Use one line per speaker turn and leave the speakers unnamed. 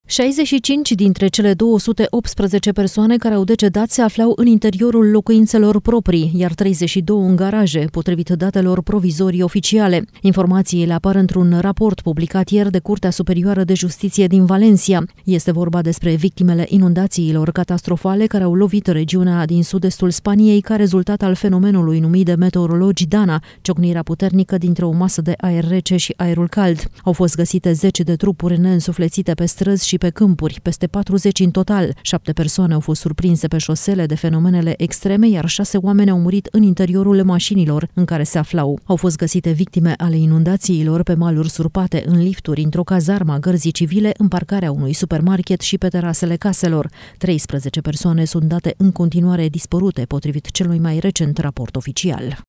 65 dintre cele 218 persoane care au decedat se aflau în interiorul locuințelor proprii, iar 32 în garaje, potrivit datelor provizorii oficiale. Informațiile apar într-un raport publicat ieri de Curtea Superioară de Justiție din Valencia. Este vorba despre victimele inundațiilor catastrofale care au lovit regiunea din sud-estul Spaniei ca rezultat al fenomenului numit de meteorologi Dana, ciocnirea puternică dintre o masă de aer rece și aerul cald. Au fost găsite 10 de trupuri neînsuflețite pe străzi și pe câmpuri, peste 40 în total. 7 persoane au fost surprinse pe șosele de fenomenele extreme, iar 6 oameni au murit în interiorul mașinilor în care se aflau. Au fost găsite victime ale inundațiilor pe maluri surpate, în lifturi, într-o cazarmă a gărzii civile, în parcarea unui supermarket și pe terasele caselor. 13 persoane sunt date în continuare dispărute, potrivit celui mai recent raport oficial.